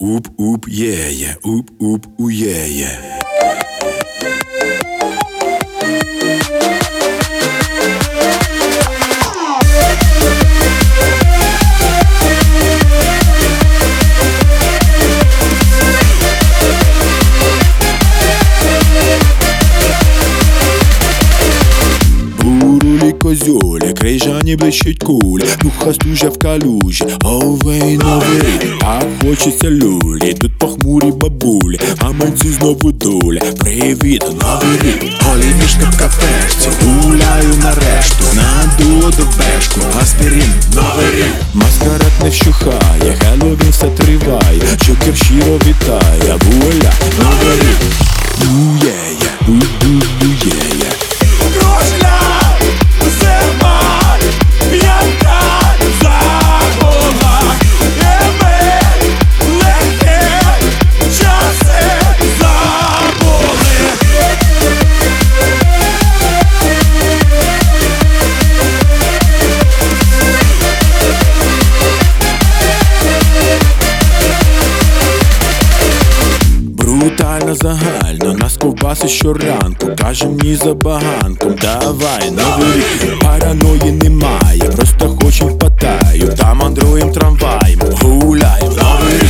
Уп-уп, є-є, уп-уп, ує-є. Козюлі, крижані блищуть кулі, духа стужа в калюжі, овей новий рік, так хочеться люлі, тут похмурі бабулі, гаманці знову дуля, привіт, новий рік, голімішка в кафешці, гуляю нарешту, надуло до бешку, аспірин, новий рік, маскарад не вщухає, Хеллоуін все триває, Джокер щиро вітає, вуаля, новий рік, ує-є, у-ду-ду-є-є. Брутально загально, нас ковбаси щоранку, каже мені за баганком, давай, новий рік, параної немає, просто хочем впатаю, там андроїм трамваєм, гуляєм, новий рік.